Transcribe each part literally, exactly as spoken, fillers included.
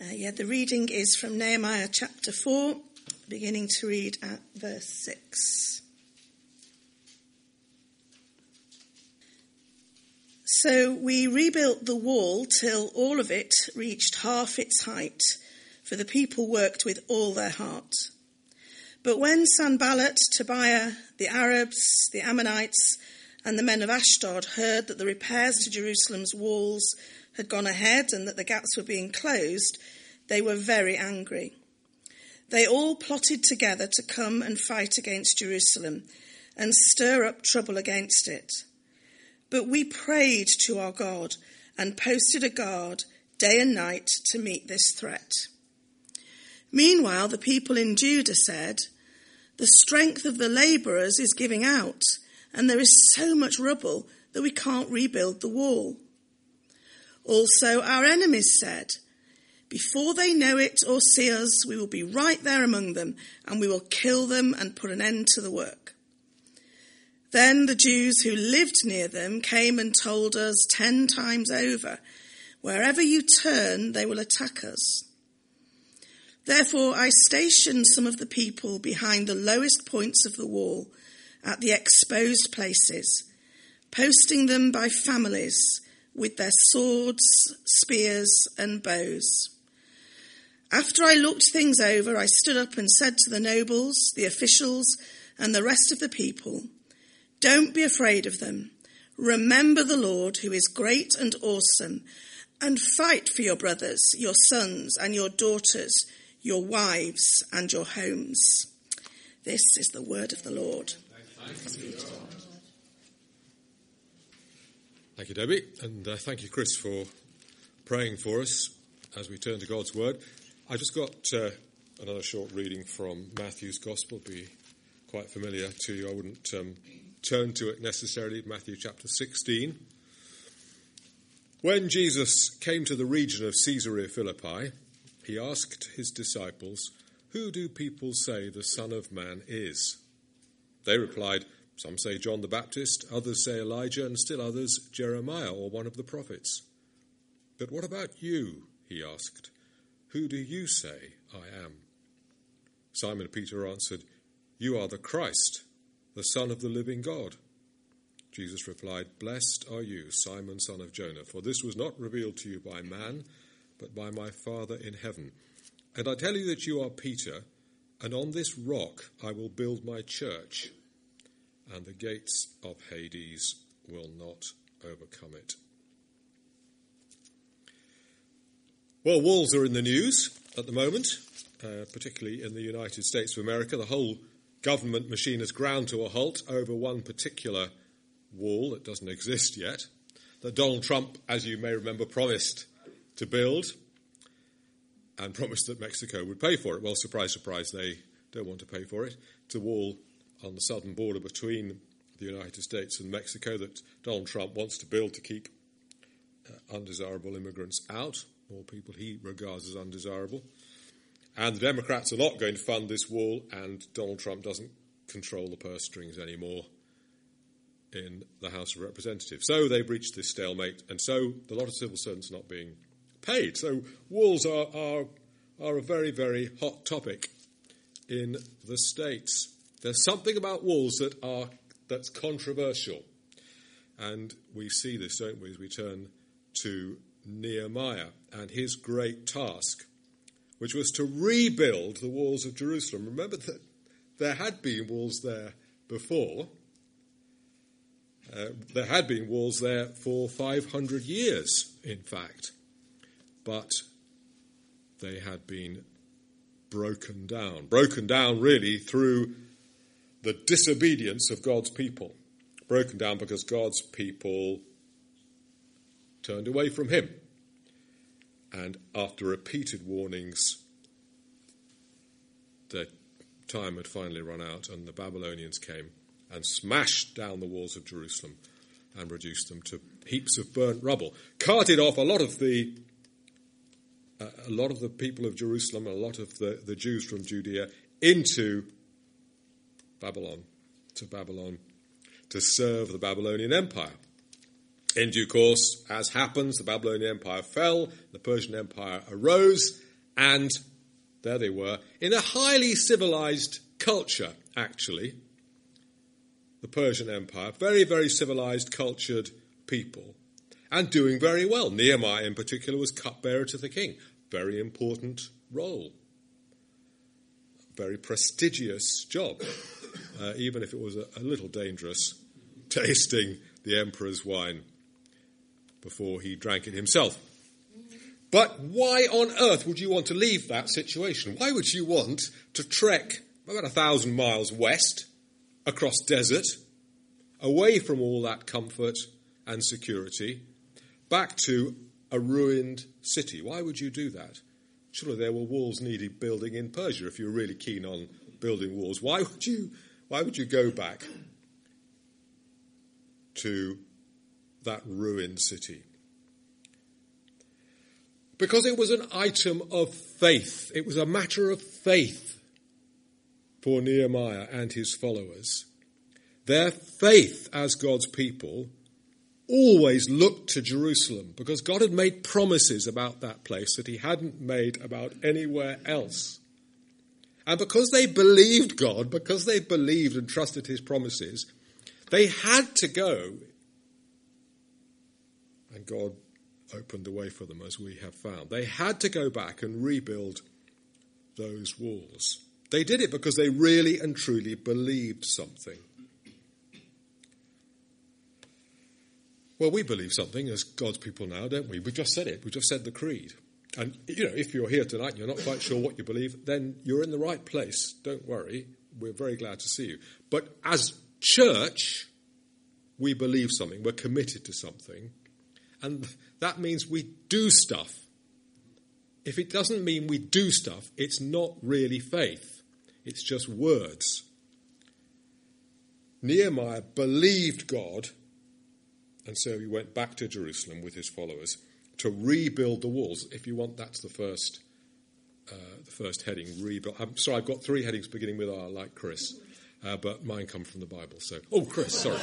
Uh, yeah, the reading is from Nehemiah chapter four, beginning to read at verse six. So we rebuilt the wall till all of it reached half its height, for the people worked with all their heart. But when Sanballat, Tobiah, the Arabs, the Ammonites, and the men of Ashdod heard that the repairs to Jerusalem's walls had gone ahead and that the gaps were being closed, they were very angry. They all plotted together to come and fight against Jerusalem and stir up trouble against it. But we prayed to our God and posted a guard day and night to meet this threat. Meanwhile, the people in Judah said, "The strength of the labourers is giving out, and there is so much rubble that we can't rebuild the wall." Also, our enemies said, "Before they know it or see us, we will be right there among them, and we will kill them and put an end to the work." Then the Jews who lived near them came and told us ten times over, "Wherever you turn, they will attack us." Therefore I stationed some of the people behind the lowest points of the wall at the exposed places, posting them by families with their swords, spears, and bows. After I looked things over, I stood up and said to the nobles, the officials, and the rest of the people, "Don't be afraid of them. Remember the Lord, who is great and awesome, and fight for your brothers, your sons, and your daughters, your wives, and your homes." This is the word of the Lord. Thanks be to God. Thank you, Debbie, and uh, thank you, Chris, for praying for us as we turn to God's Word. I just got uh, another short reading from Matthew's Gospel. It'll be quite familiar to you. I wouldn't um, turn to it necessarily. Matthew chapter sixteen. When Jesus came to the region of Caesarea Philippi, he asked his disciples, "Who do people say the Son of Man is?" They replied, "Some say John the Baptist, others say Elijah, and still others Jeremiah or one of the prophets." "But what about you?" he asked. "Who do you say I am?" Simon Peter answered, "You are the Christ, the Son of the living God." Jesus replied, "Blessed are you, Simon, son of Jonah, for this was not revealed to you by man, but by my Father in heaven. And I tell you that you are Peter, and on this rock I will build my church, and the gates of Hades will not overcome it." Well, walls are in the news at the moment, uh, particularly in the United States of America. The whole government machine has ground to a halt over one particular wall that doesn't exist yet, that Donald Trump, as you may remember, promised to build and promised that Mexico would pay for it. Well, surprise, surprise, they don't want to pay for it. It's a wall on the southern border between the United States and Mexico that Donald Trump wants to build to keep uh, undesirable immigrants out, or people he regards as undesirable. And the Democrats are not going to fund this wall, and Donald Trump doesn't control the purse strings anymore in the House of Representatives. So they've reached this stalemate, and so a lot of civil servants are not being paid. So walls are, are, are a very, very hot topic in the States. There's something about walls that are that's controversial. And we see this, don't we, as we turn to Nehemiah and his great task, which was to rebuild the walls of Jerusalem. Remember that there had been walls there before. Uh, there had been walls there for five hundred years, in fact. But they had been broken down. Broken down, really, through the disobedience of God's people. Broken down because God's people turned away from him. And after repeated warnings, their time had finally run out, and the Babylonians came and smashed down the walls of Jerusalem and reduced them to heaps of burnt rubble. Carted off a lot of the uh, a lot of the people of Jerusalem, a lot of the, the Jews from Judea into Babylon, to Babylon, to serve the Babylonian Empire. In due course, as happens, the Babylonian Empire fell, the Persian Empire arose, And there they were, in a highly civilized culture, actually, the Persian Empire, very, very civilized, cultured people, and doing very well. Nehemiah, in particular, was cupbearer to the king. Very important role. Very prestigious job, uh, even if it was a, a little dangerous, tasting the emperor's wine before he drank it himself. But why on earth would you want to leave that situation? Why would you want to trek about a thousand miles west, across desert, away from all that comfort and security, back to a ruined city? Why would you do that? Surely there were walls needed building in Persia if you were really keen on building walls. Why would you, why would you go back to that ruined city? Because it was an item of faith. It was a matter of faith for Nehemiah and his followers. Their faith as God's people always looked to Jerusalem because God had made promises about that place that he hadn't made about anywhere else. And because they believed God, because they believed and trusted his promises, they had to go. And God opened the way for them, as we have found. They had to go back and rebuild those walls. They did it because they really and truly believed something. Well, we believe something as God's people now, don't we? We've just said it. We've just said the creed. And, you know, if you're here tonight and you're not quite sure what you believe, then you're in the right place. Don't worry. We're very glad to see you. But as church, we believe something. We're committed to something. And that means we do stuff. If it doesn't mean we do stuff, it's not really faith. It's just words. Nehemiah believed God, and so he went back to Jerusalem with his followers to rebuild the walls. If you want, that's the first uh, the first heading, rebuild. I'm sorry, I've got three headings beginning with R, like Chris, uh, but mine come from the Bible. So, oh, Chris, sorry.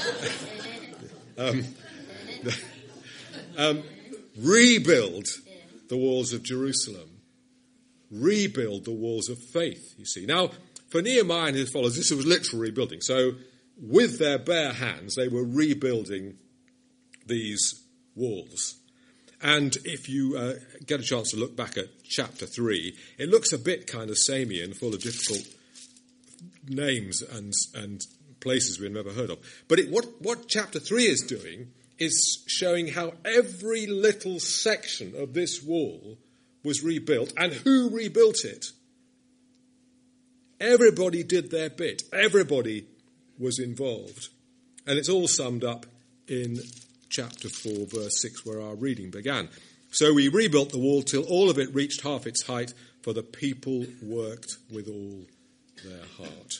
um, um, rebuild the walls of Jerusalem. Rebuild the walls of faith, you see. Now, for Nehemiah and his followers, this was literal rebuilding. So, with their bare hands, they were rebuilding these walls. And if you uh, get a chance to look back at chapter three, it looks a bit kind of samey and full of difficult names and and places we've never heard of. But it, what, what chapter three is doing is showing how every little section of this wall was rebuilt and who rebuilt it. Everybody did their bit. Everybody was involved. And it's all summed up in chapter four, verse six, where our reading began. So we rebuilt the wall till all of it reached half its height, for the people worked with all their heart.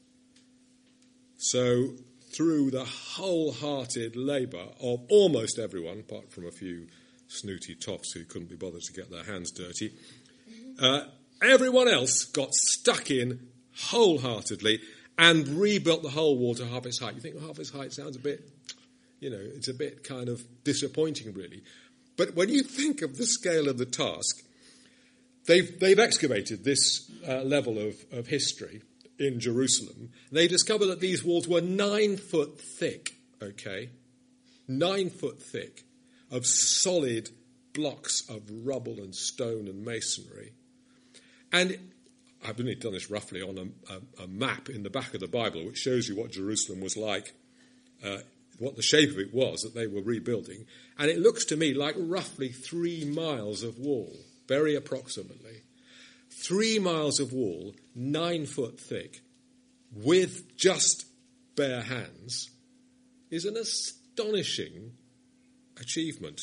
So through the wholehearted labour of almost everyone, apart from a few snooty toffs who couldn't be bothered to get their hands dirty, uh, everyone else got stuck in wholeheartedly and rebuilt the whole wall to half its height. You think, well, half its height sounds a bit, you know, it's a bit kind of disappointing, really. But when you think of the scale of the task, they've, they've excavated this uh, level of, of history in Jerusalem. They discovered that these walls were nine foot thick, okay? Nine foot thick of solid blocks of rubble and stone and masonry. And I've only done this roughly on a, a, a map in the back of the Bible, which shows you what Jerusalem was like, uh, what the shape of it was that they were rebuilding. And it looks to me like roughly three miles of wall, very approximately. Three miles of wall, nine foot thick, with just bare hands, is an astonishing achievement.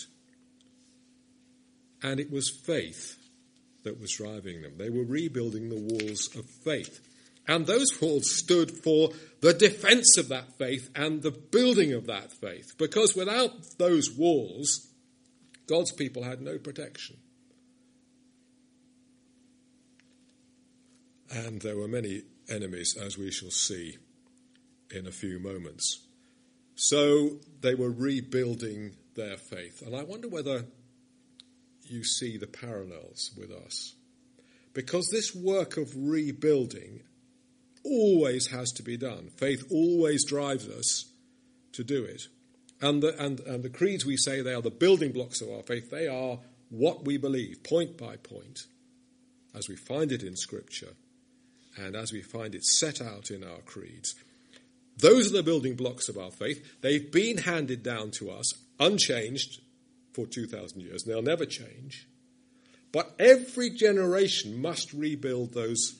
And it was faith that was driving them. They were rebuilding the walls of faith. And those walls stood for the defense of that faith and the building of that faith. Because without those walls, God's people had no protection. And there were many enemies, as we shall see in a few moments. So they were rebuilding their faith. And I wonder whether you see the parallels with us. because this work of rebuilding always has to be done. Faith always drives us to do it. And the, and, and the creeds we say, they are the building blocks of our faith. They are what we believe, point by point, as we find it in Scripture and as we find it set out in our creeds. Those are the building blocks of our faith. They've been handed down to us unchanged for two thousand years. They'll never change. But every generation must rebuild those,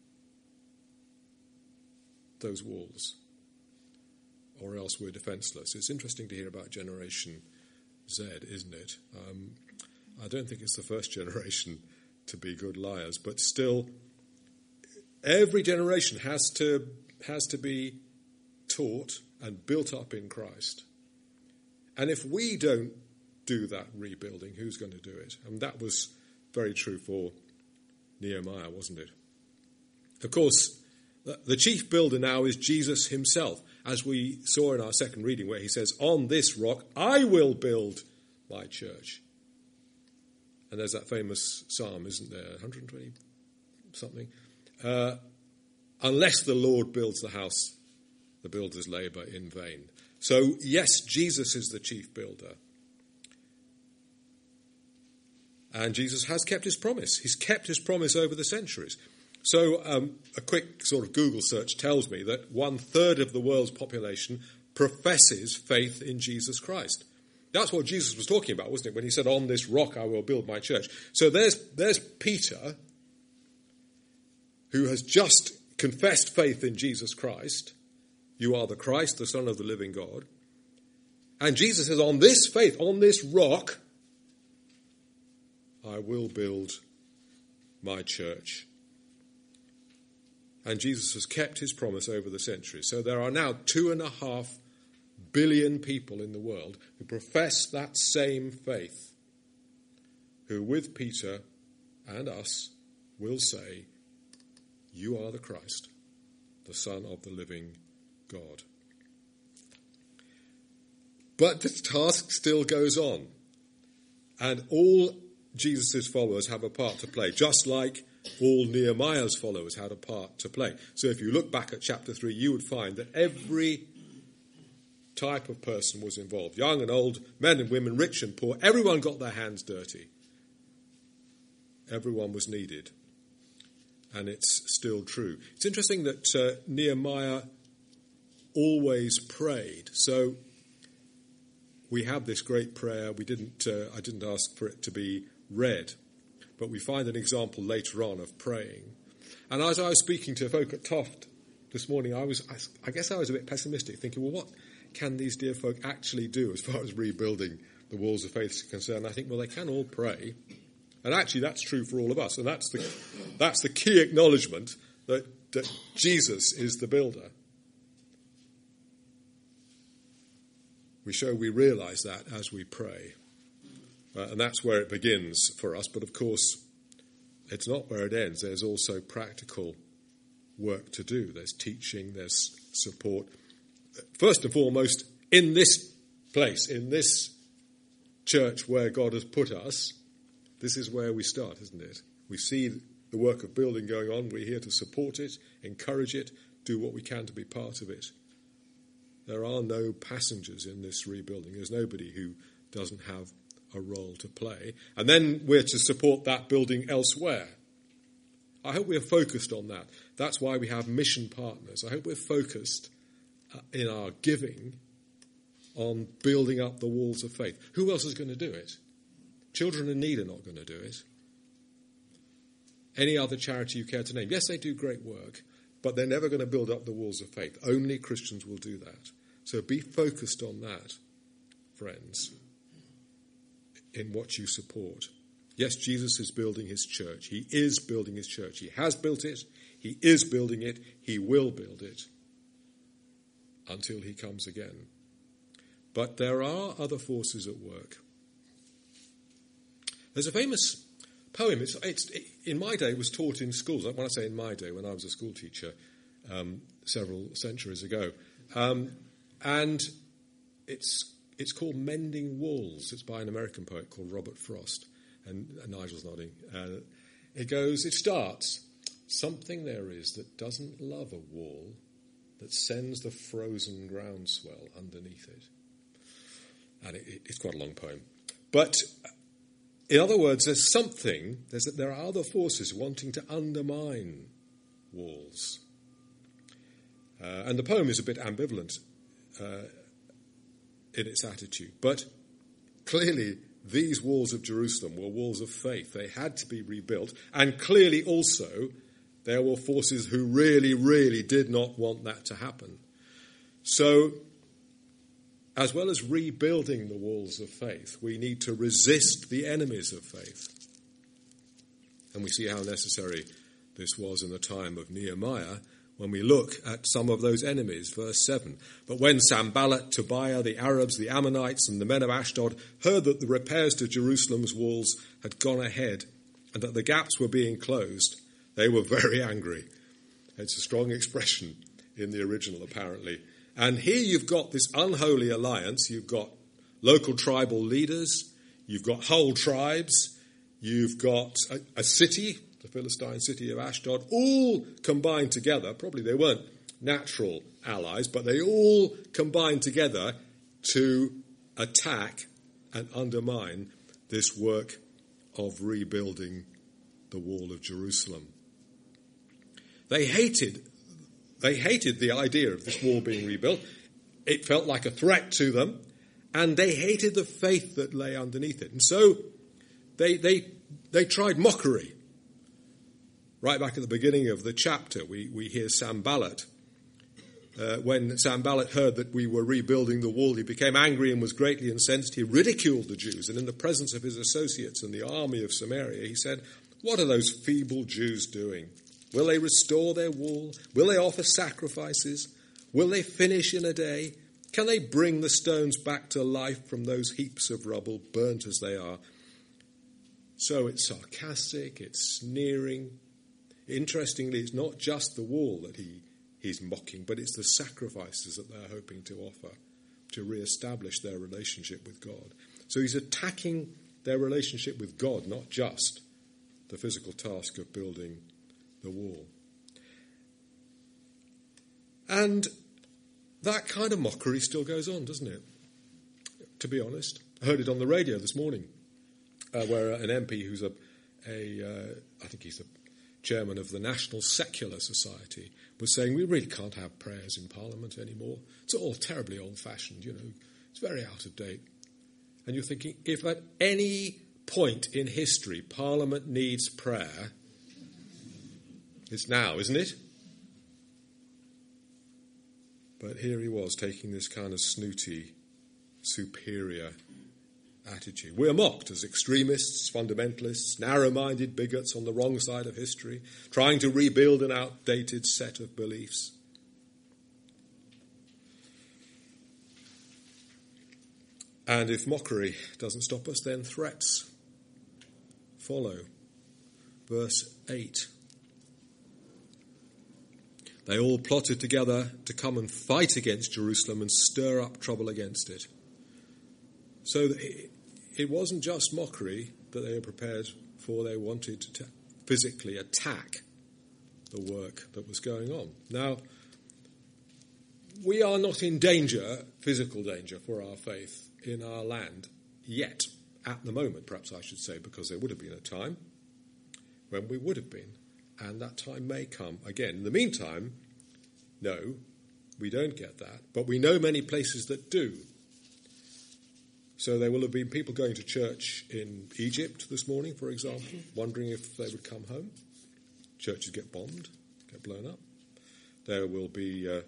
those walls, or else we're defenseless. It's interesting to hear about Generation Z, isn't it? Um, I don't think it's the first generation to be good liars, but still, every generation has to has to be taught and built up in Christ. And if we don't do that rebuilding, who's going to do it? And that was very true for Nehemiah, wasn't it? Of course, the chief builder now is Jesus himself, as we saw in our second reading where he says, "On this rock I will build my church." And there's that famous psalm, isn't there, one hundred twenty something? Uh, Unless the Lord builds the house, the builders labour in vain. So, yes, Jesus is the chief builder. And Jesus has kept his promise. He's kept his promise over the centuries. So um, a quick sort of Google search tells me that one third of the world's population professes faith in Jesus Christ. That's what Jesus was talking about, wasn't it, when he said, "On this rock I will build my church." So there's, there's Peter, who has just confessed faith in Jesus Christ. "You are the Christ, the Son of the living God." And Jesus says, "On this faith, on this rock, I will build my church." And Jesus has kept his promise over the centuries. So there are now two and a half billion people in the world who profess that same faith, who with Peter and us will say, "You are the Christ, the Son of the living God." But the task still goes on. And all Jesus' followers have a part to play, just like all Nehemiah's followers had a part to play. So if you look back at chapter three, you would find that every type of person was involved. Young and old, men and women, rich and poor. Everyone got their hands dirty. Everyone was needed. And it's still true. It's interesting that uh, Nehemiah always prayed. So we have this great prayer. We didn't. Uh, I didn't ask for it to be read, but we find an example later on of praying. And as I was speaking to folk at Toft this morning, I was. I, I guess I was a bit pessimistic, thinking, well, what can these dear folk actually do as far as rebuilding the walls of faith is concerned? I think, well, they can all pray. And actually, that's true for all of us. And that's the that's the key acknowledgement that, that Jesus is the builder. We show we realise that as we pray. Uh, and that's where it begins for us. But of course, it's not where it ends. There's also practical work to do. There's teaching, there's support. First and foremost, in this place, in this church where God has put us, this is where we start, isn't it? We see the work of building going on. We're here to support it, encourage it, do what we can to be part of it. There are no passengers in this rebuilding. There's nobody who doesn't have a role to play. And then we're to support that building elsewhere. I hope we're focused on that. That's why we have mission partners. I hope we're focused uh, in our giving on building up the walls of faith. Who else is going to do it? Children in Need are not going to do it. Any other charity you care to name. Yes, they do great work, but they're never going to build up the walls of faith. Only Christians will do that. So be focused on that, friends, in what you support. Yes, Jesus is building his church. He is building his church. He has built it. He is building it. He will build it until he comes again. But there are other forces at work. There's a famous poem. It's, it's it, in my day, it was taught in schools. When I say in my day, when I was a school teacher um, several centuries ago. Um, and it's it's called Mending Walls. It's by an American poet called Robert Frost. And, and Nigel's nodding. Uh, It goes, it starts, something there is that doesn't love a wall, that sends the frozen groundswell underneath it. And it, it, it's quite a long poem. But in other words, there's something, there's, there are other forces wanting to undermine walls. Uh, and the poem is a bit ambivalent uh, in its attitude. But clearly, these walls of Jerusalem were walls of faith. They had to be rebuilt. And clearly also, there were forces who really, really did not want that to happen. So, as well as rebuilding the walls of faith, we need to resist the enemies of faith. And we see how necessary this was in the time of Nehemiah when we look at some of those enemies. Verse seven. But when Sanballat, Tobiah, the Arabs, the Ammonites, and the men of Ashdod heard that the repairs to Jerusalem's walls had gone ahead and that the gaps were being closed, they were very angry. It's a strong expression in the original, apparently. And here you've got this unholy alliance. You've got local tribal leaders. You've got whole tribes. You've got a, a city, the Philistine city of Ashdod, all combined together. Probably they weren't natural allies, but they all combined together to attack and undermine this work of rebuilding the wall of Jerusalem. They hated, they hated the idea of this wall being rebuilt. It felt like a threat to them, and they hated the faith that lay underneath it. And so they they they tried mockery. Right back at the beginning of the chapter, we, we hear Sanballat. Uh, when Sanballat heard that we were rebuilding the wall, he became angry and was greatly incensed. He ridiculed the Jews, and in the presence of his associates and the army of Samaria, he said, "What are those feeble Jews doing? Will they restore their wall? Will they offer sacrifices? Will they finish in a day? Can they bring the stones back to life from those heaps of rubble, burnt as they are?" So it's sarcastic, it's sneering. Interestingly, it's not just the wall that he, he's mocking, but it's the sacrifices that they're hoping to offer to re-establish their relationship with God. So he's attacking their relationship with God, not just the physical task of building the wall. And that kind of mockery still goes on, doesn't it? To be honest, I heard it on the radio this morning, uh, where an M P who's a, a uh, I think he's the chairman of the National Secular Society, was saying we really can't have prayers in Parliament anymore. It's all terribly old-fashioned, you know. It's very out of date. And you're thinking, if at any point in history Parliament needs prayer, it's now, isn't it? But here he was taking this kind of snooty, superior attitude. We're mocked as extremists, fundamentalists, narrow-minded bigots on the wrong side of history, trying to rebuild an outdated set of beliefs. And if mockery doesn't stop us, then threats follow. Verse eight. They all plotted together to come and fight against Jerusalem and stir up trouble against it. So it wasn't just mockery that they were prepared for. They wanted to physically attack the work that was going on. Now, we are not in danger, physical danger, for our faith in our land yet, at the moment, perhaps I should say, because there would have been a time when we would have been, and that time may come again. In the meantime, no, we don't get that, but we know many places that do. So there will have been people going to church in Egypt this morning, for example, wondering if they would come home. Churches get bombed, get blown up. There will be uh,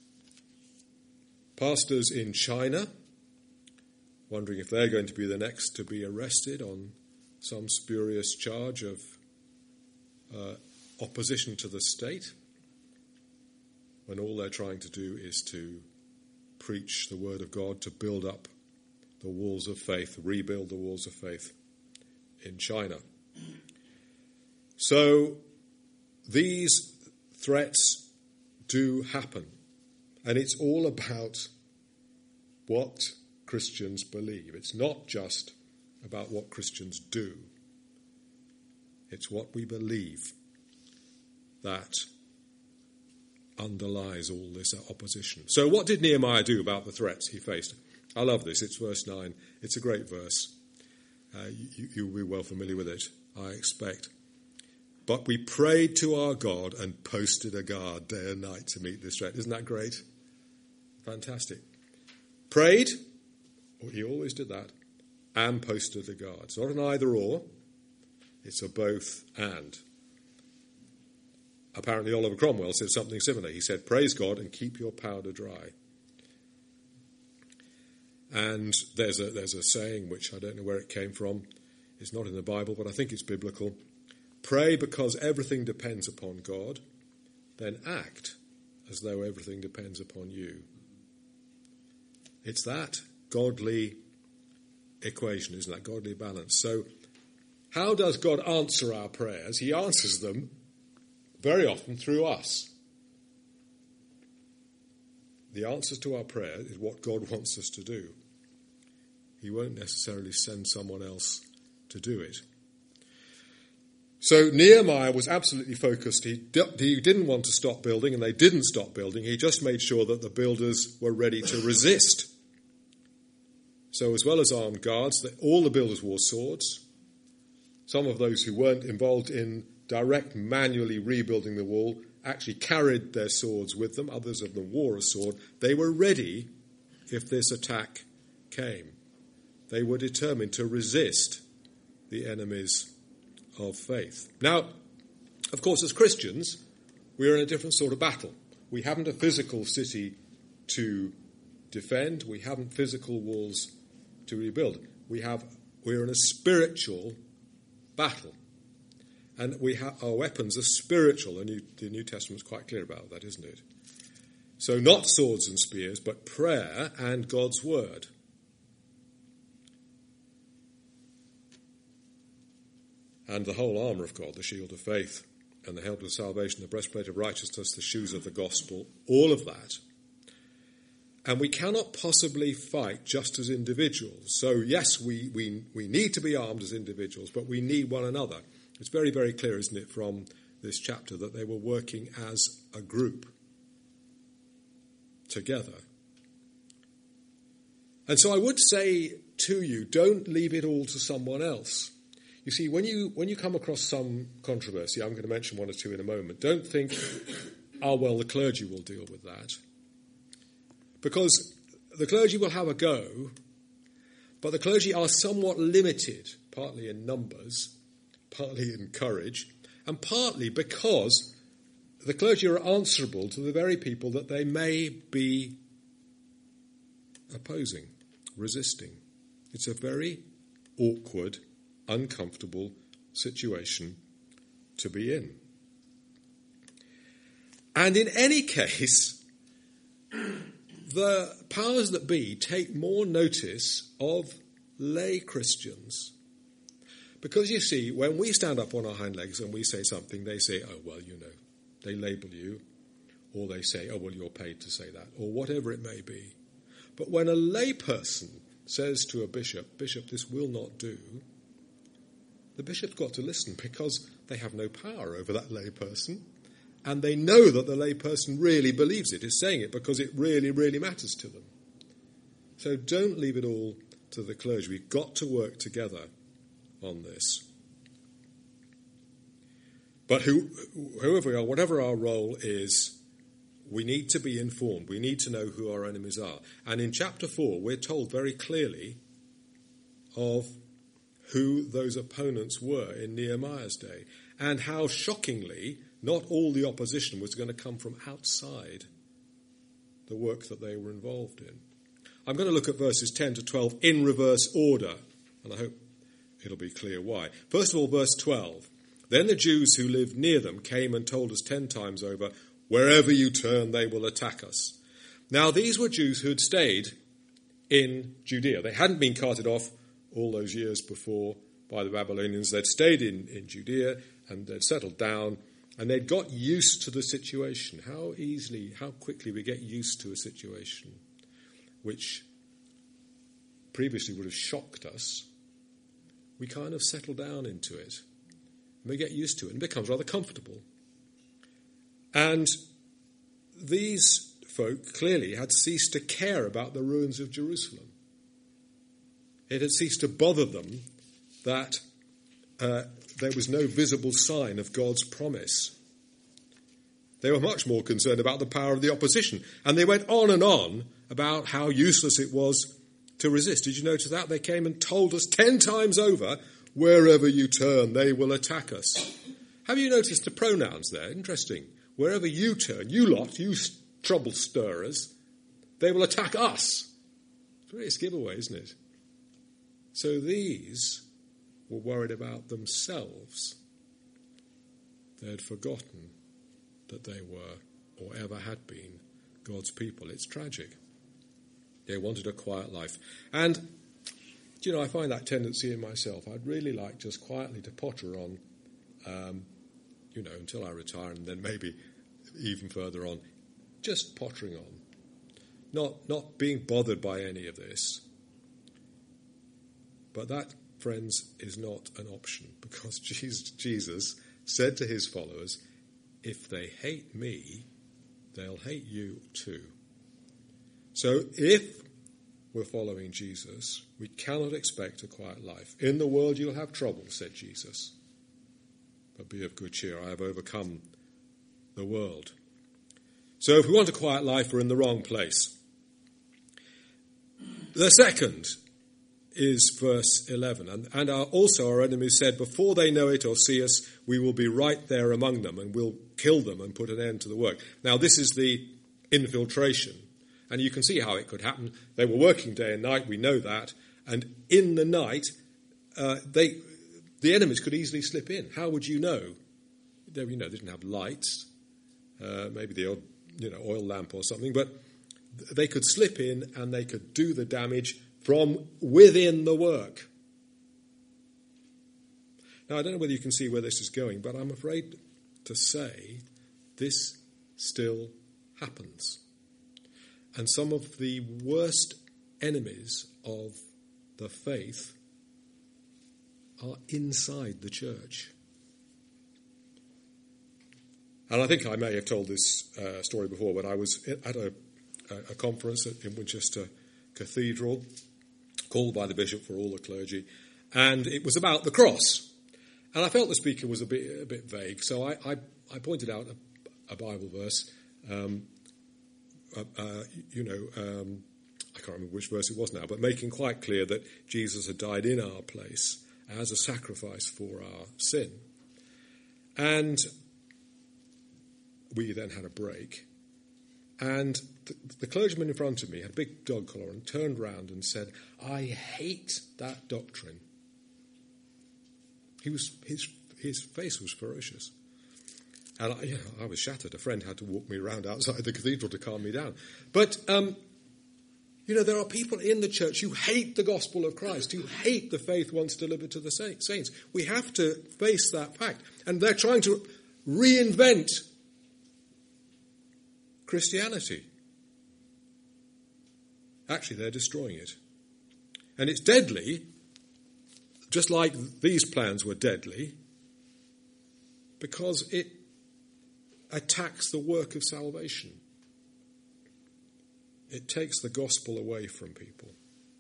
pastors in China wondering if they're going to be the next to be arrested on some spurious charge of uh, opposition to the state, when all they're trying to do is to preach the word of God, to build up the walls of faith, rebuild the walls of faith in China. So these threats do happen, and it's all about what Christians believe. It's not just about what Christians do. It's what we believe that underlies all this opposition. So what did Nehemiah do about the threats he faced? I love this. It's verse nine. It's a great verse. Uh, you, you'll be well familiar with it, I expect. But we prayed to our God and posted a guard day and night to meet this threat. Isn't that great? Fantastic. Prayed, well, he always did that, and posted a guard. It's not an either or, it's a both and. Apparently Oliver Cromwell said something similar. He said, praise God and keep your powder dry. And there's a there's a saying, which I don't know where it came from. It's not in the Bible, but I think it's biblical. Pray because everything depends upon God, then act as though everything depends upon you. It's that godly equation, isn't that godly balance? So how does God answer our prayers? He answers them very often through us. The answer to our prayer is what God wants us to do. He won't necessarily send someone else to do it. So Nehemiah was absolutely focused. He, he didn't want to stop building, and they didn't stop building. He just made sure that the builders were ready to resist. So as well as armed guards, all the builders wore swords. Some of those who weren't involved in direct manually rebuilding the wall actually carried their swords with them. Others of them wore a sword. They were ready if this attack came. They were determined to resist the enemies of faith. Now, of course, as Christians, we're in a different sort of battle. We haven't a physical city to defend. We haven't physical walls to rebuild. We have, we're in a spiritual battle. And we have, our weapons are spiritual. The New, the New Testament's quite clear about that, isn't it? So not swords and spears, but prayer and God's word. And the whole armour of God, the shield of faith, and the helmet of salvation, the breastplate of righteousness, the shoes of the gospel, all of that. And we cannot possibly fight just as individuals. So yes, we, we, we need to be armed as individuals, but we need one another. It's very, very clear, isn't it, from this chapter, that they were working as a group together. And so I would say to you, don't leave it all to someone else. You see, when you when you come across some controversy, I'm going to mention one or two in a moment, don't think, oh, well, the clergy will deal with that. Because the clergy will have a go, but the clergy are somewhat limited, partly in numbers, partly in courage, and partly because the clergy are answerable to the very people that they may be opposing, resisting. It's a very awkward, uncomfortable situation to be in. And in any case, the powers that be take more notice of lay Christians. Because you see, when we stand up on our hind legs and we say something, they say, oh, well, you know, they label you, or they say, oh, well, you're paid to say that, or whatever it may be. But when a lay person says to a bishop, Bishop, this will not do, the bishop's got to listen, because they have no power over that lay person, and they know that the lay person really believes it, is saying it because it really, really matters to them. So don't leave it all to the clergy. We've got to work together on this. But who, whoever we are, whatever our role is, we need to be informed. We need to know who our enemies are. And in chapter four, we're told very clearly of who those opponents were in Nehemiah's day, and how shockingly not all the opposition was going to come from outside the work that they were involved in. I'm going to look at verses ten to twelve in reverse order, and I hope it'll be clear why. First of all, verse twelve. Then the Jews who lived near them came and told us ten times over, wherever you turn, they will attack us. Now, these were Jews who had stayed in Judea. They hadn't been carted off all those years before by the Babylonians. They'd stayed in, in Judea, and they'd settled down, and they'd got used to the situation. How easily, how quickly we get used to a situation which previously would have shocked us. We kind of settle down into it. And we get used to it, and it becomes rather comfortable. And these folk clearly had ceased to care about the ruins of Jerusalem. It had ceased to bother them that uh, there was no visible sign of God's promise. They were much more concerned about the power of the opposition. And they went on and on about how useless it was to resist. Did you notice that? They came and told us ten times over, wherever you turn, they will attack us. Have you noticed the pronouns there? Interesting. Wherever you turn, you lot, you trouble stirrers, they will attack us. It's really a giveaway, isn't it? So these were worried about themselves. They had forgotten that they were, or ever had been, God's people. It's tragic. They wanted a quiet life. And, do you know, I find that tendency in myself. I'd really like just quietly to potter on, um, you know, until I retire, and then maybe even further on, just pottering on. Not, not being bothered by any of this. But that, friends, is not an option, because Jesus said to his followers, if they hate me, they'll hate you too. So if we're following Jesus, we cannot expect a quiet life. In the world you'll have trouble, said Jesus. But be of good cheer, I have overcome the world. So if we want a quiet life, we're in the wrong place. The second is verse eleven. And, and our, also our enemies said, before they know it or see us, we will be right there among them and we'll kill them and put an end to the work. Now this is the infiltration. And you can see how it could happen. They were working day and night, we know that. And in the night, uh, they the enemies could easily slip in. How would you know? They, you know, they didn't have lights, uh, maybe the odd, you know, oil lamp or something, but they could slip in and they could do the damage from within the work. Now, I don't know whether you can see where this is going, but I'm afraid to say this still happens. And some of the worst enemies of the faith are inside the church. And I think I may have told this uh, story before, but I was at a, a conference in Winchester Cathedral, called by the bishop for all the clergy, and it was about the cross. And I felt the speaker was a bit a bit vague, so I, I, I pointed out a, a Bible verse, um, uh, uh, you know, um, I can't remember which verse it was now, but making quite clear that Jesus had died in our place as a sacrifice for our sin. And we then had a break. And the, the clergyman in front of me had a big dog collar and turned round and said, I hate that doctrine. He was his his face was ferocious. And I, you know, I was shattered. A friend had to walk me around outside the cathedral to calm me down. But, um, you know, there are people in the church who hate the gospel of Christ, who hate the faith once delivered to the saints. We have to face that fact. And they're trying to reinvent Christianity. Actually, they're destroying it. And it's deadly, just like these plans were deadly, because it attacks the work of salvation. It takes the gospel away from people.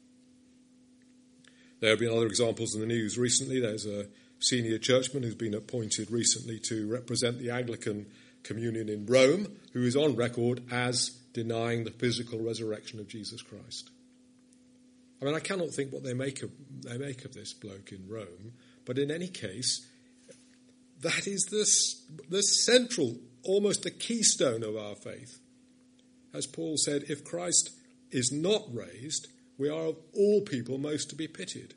There have been other examples in the news recently. There's a senior churchman who's been appointed recently to represent the Anglican Communion in Rome, who is on record as denying the physical resurrection of Jesus Christ. I mean, I cannot think what they make of they make of this bloke in Rome, but in any case, that is the, the central, almost the keystone of our faith. As Paul said, if Christ is not raised, we are of all people most to be pitied.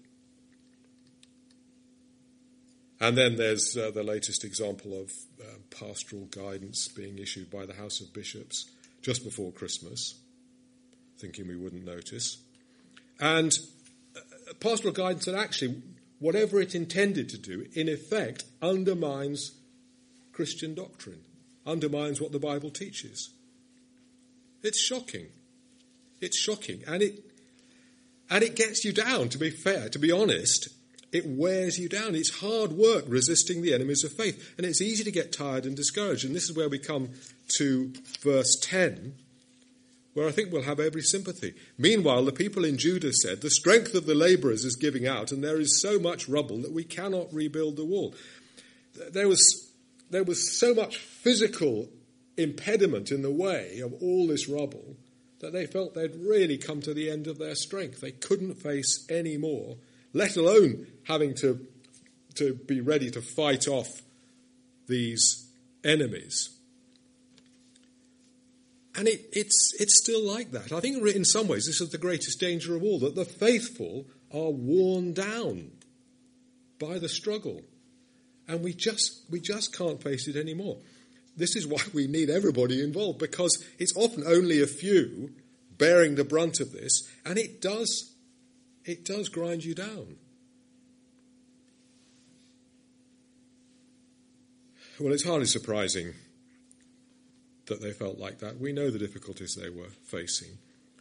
And then there's uh, the latest example of uh, pastoral guidance being issued by the House of Bishops just before Christmas, thinking we wouldn't notice. And uh, pastoral guidance that actually, whatever it intended to do, in effect undermines Christian doctrine, undermines what the Bible teaches. It's shocking. It's shocking. And it, and it gets you down, to be fair, to be honest. it wears you down. It's hard work resisting the enemies of faith. And it's easy to get tired and discouraged. And this is where we come to verse ten, where I think we'll have every sympathy. Meanwhile, the people in Judah said, the strength of the labourers is giving out, and there is so much rubble that we cannot rebuild the wall. There was, there was so much physical impediment in the way of all this rubble that they felt they'd really come to the end of their strength. They couldn't face any more, let alone having to, to be ready to fight off these enemies. And it, it's, it's still like that. I think in some ways this is the greatest danger of all, that the faithful are worn down by the struggle. And we just, we just can't face it anymore. This is why we need everybody involved, because it's often only a few bearing the brunt of this, and it does, it does grind you down. Well, it's hardly surprising that they felt like that. We know the difficulties they were facing.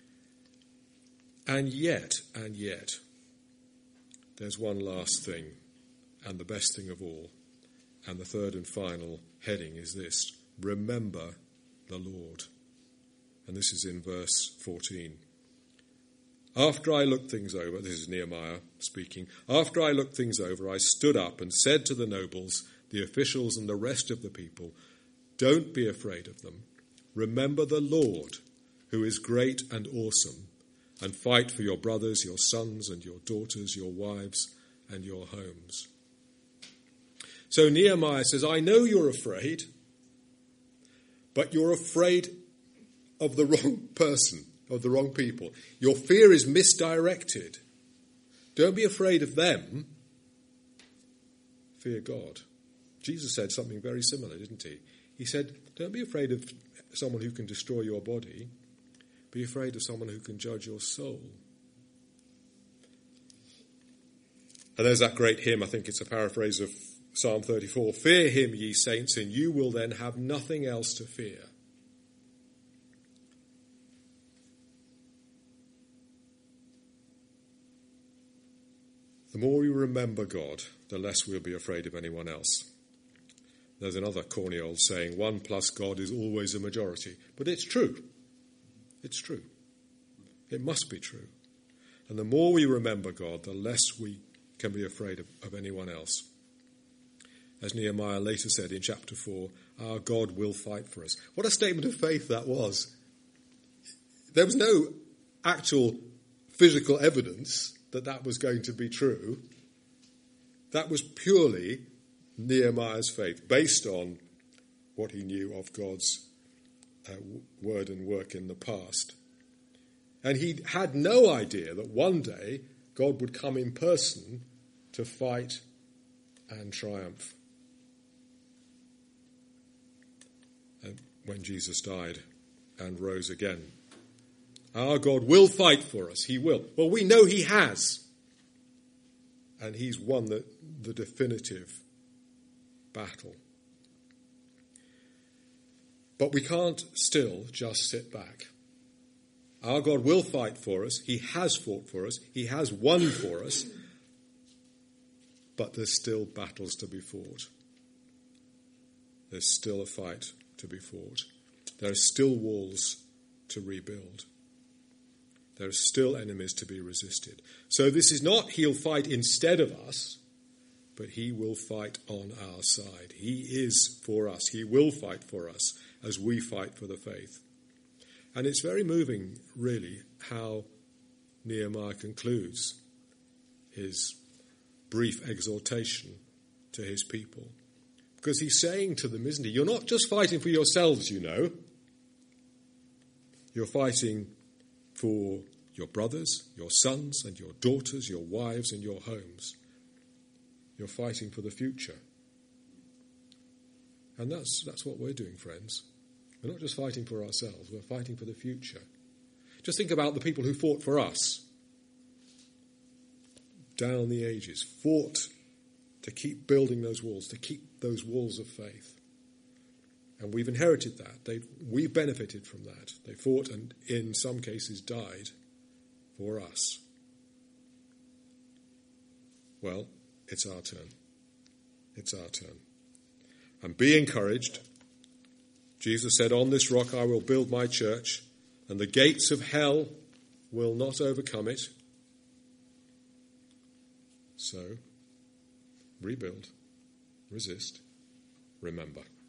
And yet, and yet, there's one last thing, and the best thing of all, and the third and final heading is this: remember the Lord. And this is in verse fourteen. After I looked things over, this is Nehemiah speaking, after I looked things over, I stood up and said to the nobles, the officials and the rest of the people, don't be afraid of them. Remember the Lord, who is great and awesome, and fight for your brothers, your sons and your daughters, your wives and your homes. So Nehemiah says, I know you're afraid, but you're afraid of the wrong person, of the wrong people. Your fear is misdirected. Don't be afraid of them. Fear God. Jesus said something very similar, didn't he? He said, don't be afraid of someone who can destroy your body. Be afraid of someone who can judge your soul. And there's that great hymn, I think it's a paraphrase of Psalm thirty-four. Fear him, ye saints, and you will then have nothing else to fear. The more we remember God, the less we'll be afraid of anyone else. There's another corny old saying, one plus God is always a majority. But it's true. It's true. It must be true. And the more we remember God, the less we can be afraid of, of anyone else. As Nehemiah later said in chapter four, our God will fight for us. What a statement of faith that was. There was no actual physical evidence that that was going to be true. That was purely Nehemiah's faith, based on what he knew of God's uh, word and work in the past. And he had no idea that one day God would come in person to fight and triumph. And when Jesus died and rose again, our God will fight for us. He will. Well, we know he has. And he's won the, the definitive battle. But we can't still just sit back. Our God will fight for us. He has fought for us. He has won for us. But there's still battles to be fought. There's still a fight to be fought. There are still walls to rebuild. There are still enemies to be resisted. So this is not he'll fight instead of us, but he will fight on our side. He is for us. He will fight for us as we fight for the faith. And it's very moving, really, how Nehemiah concludes his brief exhortation to his people. Because he's saying to them, isn't he, you're not just fighting for yourselves, you know. You're fighting for your brothers, your sons and your daughters, your wives and your homes. You're fighting for the future. And that's that's what we're doing, friends. We're not just fighting for ourselves, we're fighting for the future. Just think about the people who fought for us down the ages, fought to keep building those walls, to keep those walls of faith. And we've inherited that. They've, we've benefited from that. They fought and in some cases died for us. Well, it's our turn. It's our turn. And be encouraged. Jesus said, on this rock I will build my church, and the gates of hell will not overcome it. So, rebuild, resist, remember.